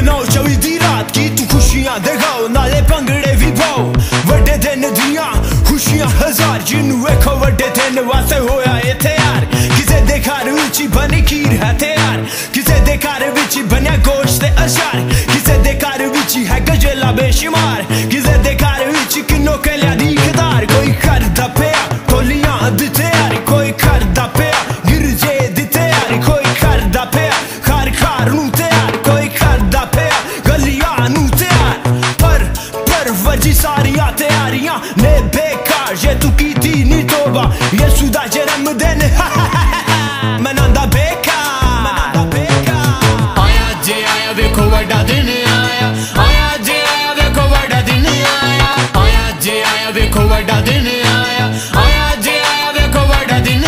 मनाओ चौई दी रात की तू खुशियां दिखाओ नाले भंगड़े भी पाओ वड्डे दिन दियां खुशियां हजार जिन्नू वेखो वड्डे दिन वास्ते होया ए तैयार किसे दे घर विच बनी खीर है तैयार किसे दे घर विच बनिया गोश्त ते अचार किसे दे घर विच है गजेला बेशुमार किसे दे घर विच किन्नो कलिया दी कतार कोई करदा पिया टोलियां दी तैयार कोई करदा पिया गिरजे दी तैयार कोई करदा पिया घर घर नू तैयार कोई करदा पिया गलियां नू तैयार पर वजी सारियां तैयारियां ने बेकार जे तू कीती नी तोबा यसू दा जन्मदिन मनांदा बेकार आया जे आया वेखो वड्डा दिन आया जे आया वेखो वड्डा दिन आया जे आया वेखो वड्डा दिन आया जे आया वेखो वड्डा दिन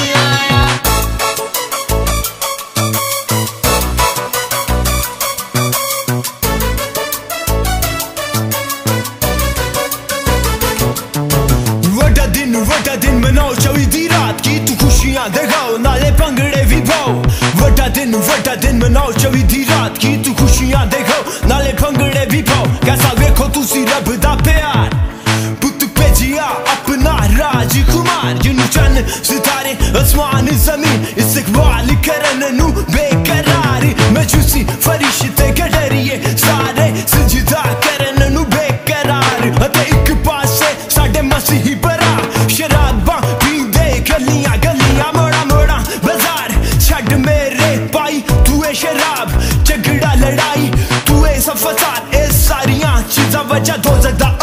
वड्डा दिन मनाओ चौई दी रात की तू खुशियां दिखाओ नाले भंगड़े भी पाओ वड्डा दिन मनाओ चौई दी रात की तू खुशियां दिखाओ नाले भंगड़े भी पाओ कैसा वेखो तुसी रब दा प्यार पुत भेजिया अपना राजकुमार जिन्नू चन्न सितारे आसमान जमीन इस्तकबाल करन नू बेकरार मजूसी फरिश्ते गडरिए सारे सजदा करन नू बेकरार अते इक पासे साडे मसीही भरा शराबां पींदे गलियां गलियां मोड़ा मोड़ा बाजार छड़ मेरे पाई तू है शराब झगड़ा लड़ाई तू है सब फसाद ए सारियां चीज़ां वजह दोज़ख दा